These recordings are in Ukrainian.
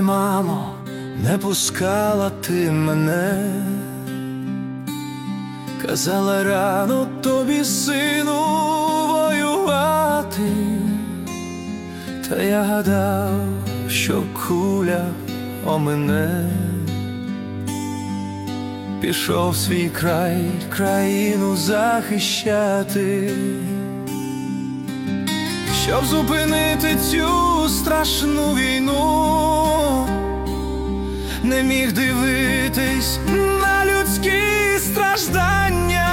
Ой, мамо, не пускала ти мене, казала рано тобі, сину, воювати. Та я гадав, що куля омине. Пішов свій край, країну захищати, щоб зупинити цю страшну війну. Не міг дивитись на людські страждання,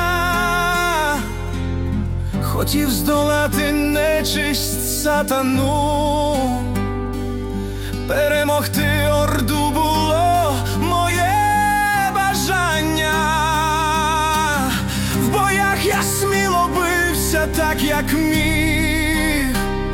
хотів здолати нечисть сатану. Перемогти орду було моє бажання. В боях я сміло бився так, як міг,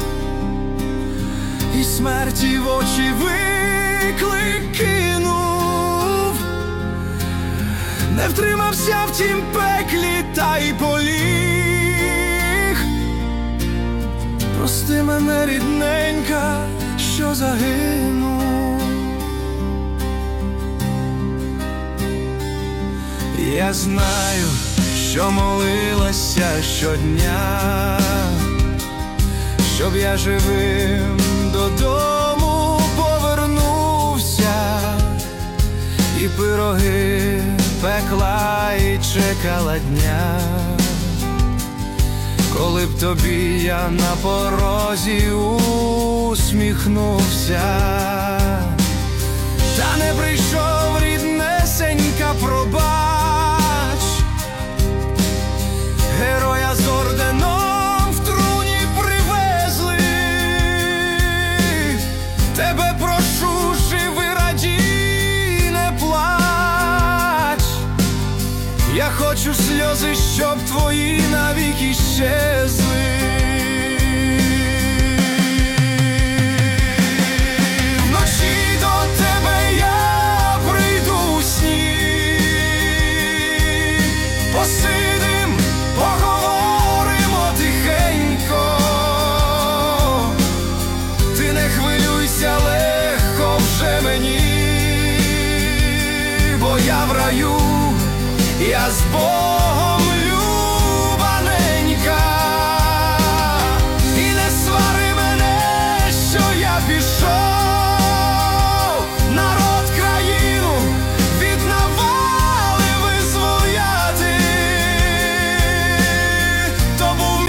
і смерті в очі виклик кинув. Не втримався в тім пеклі, та й поліг. Прости мене, рідненька, що загинув. Я знаю, що молилася щодня, щоб я живим додому повернувся, і пироги пекла і чекала дня, коли б тобі я на порозі усміхнувся. Та не прийшов, ріднесенька, пробач, героя з орденом в труні привезли. Тебе прошу, живи, радій, не плач. Я хочу сльози, щоб твої навіки